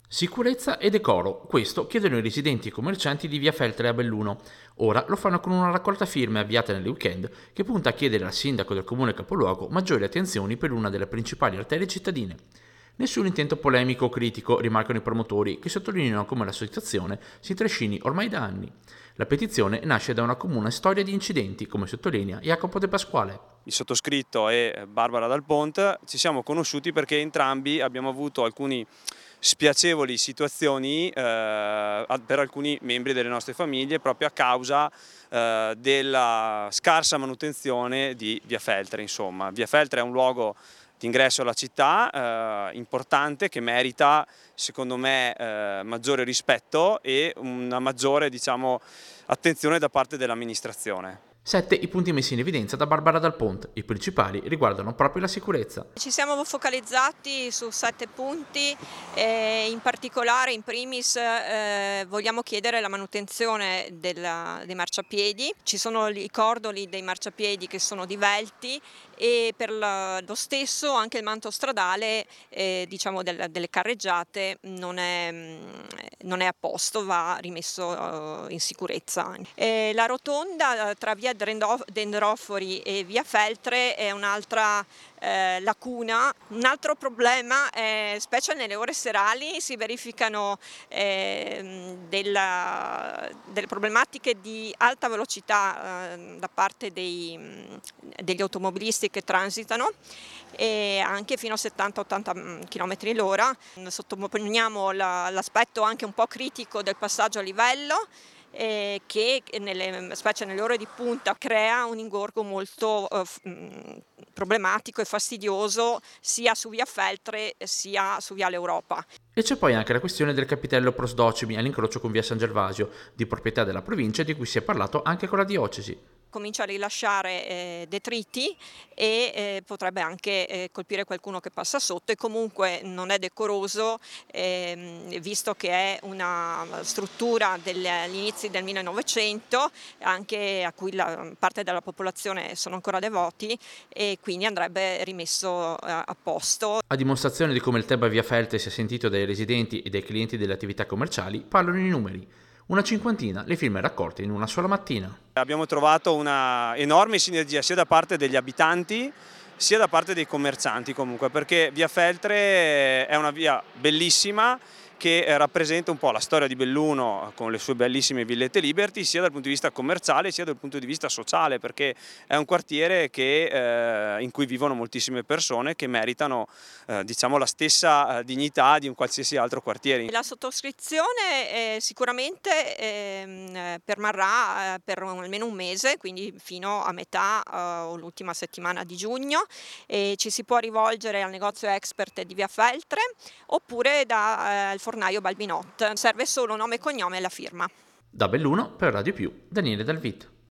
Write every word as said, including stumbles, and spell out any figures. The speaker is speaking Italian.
Sicurezza e decoro, questo chiedono i residenti e commercianti di via Feltre a Belluno. Ora lo fanno con una raccolta firme avviata nel weekend che punta a chiedere al sindaco del comune capoluogo maggiori attenzioni per una delle principali arterie cittadine. Nessun intento polemico o critico, rimarcano i promotori, che sottolineano come la situazione si trascini ormai da anni. La petizione nasce da una comune storia di incidenti, come sottolinea Jacopo De Pasquale. Il sottoscritto e Barbara Dal Pont ci siamo conosciuti perché entrambi abbiamo avuto alcuni spiacevoli situazioni eh, per alcuni membri delle nostre famiglie proprio a causa eh, della scarsa manutenzione di via Feltre. Insomma, via Feltre è un luogo di ingresso alla città eh, importante che merita secondo me eh, maggiore rispetto e una maggiore, diciamo, attenzione da parte dell'amministrazione. Sette i punti messi in evidenza da Barbara Dal Pont. I principali riguardano proprio la sicurezza. Ci siamo focalizzati su sette punti e in particolare, in primis, eh, vogliamo chiedere la manutenzione della, dei marciapiedi. Ci sono i cordoli dei marciapiedi che sono divelti e per la, lo stesso anche il manto stradale eh, diciamo del, delle carreggiate non è, non è a posto, va rimesso uh, in sicurezza. E la rotonda tra via Dendrofori e via Feltre è un'altra eh, lacuna. Un altro problema è, specie nelle ore serali, si verificano eh, della, delle problematiche di alta velocità eh, da parte dei, degli automobilisti che transitano e anche fino a settanta ottanta chilometri l'ora. Sottoponiamo l'aspetto anche un po' critico del passaggio a livello, Eh, che nelle, specie nelle ore di punta crea un ingorgo molto eh, problematico e fastidioso sia su via Feltre sia su viale Europa. E c'è poi anche la questione del capitello Prosdocimi all'incrocio con via San Gervasio, di proprietà della provincia, di cui si è parlato anche con la diocesi. Comincia a rilasciare eh, detriti e eh, potrebbe anche eh, colpire qualcuno che passa sotto, e comunque non è decoroso eh, visto che è una struttura degli inizi del millenovecento, anche a cui la parte della popolazione sono ancora devoti, e quindi andrebbe rimesso eh, a posto. A dimostrazione di come il tema via Feltre sia sentito dai residenti e dai clienti delle attività commerciali, parlano i numeri. Una cinquantina le firme raccolte in una sola mattina. Abbiamo trovato una enorme sinergia sia da parte degli abitanti sia da parte dei commercianti comunque, perché via Feltre è una via bellissima che rappresenta un po' la storia di Belluno con le sue bellissime villette Liberty, sia dal punto di vista commerciale sia dal punto di vista sociale, perché è un quartiere che, eh, in cui vivono moltissime persone che meritano eh, diciamo la stessa dignità di un qualsiasi altro quartiere. La sottoscrizione eh, sicuramente eh, permarrà eh, per almeno un mese, quindi fino a metà eh, o l'ultima settimana di giugno, e ci si può rivolgere al negozio Expert di via Feltre oppure dal eh, fornaio Balbinot. Serve solo nome e cognome e la firma. Da Belluno per Radio Più, Daniele Dalvit.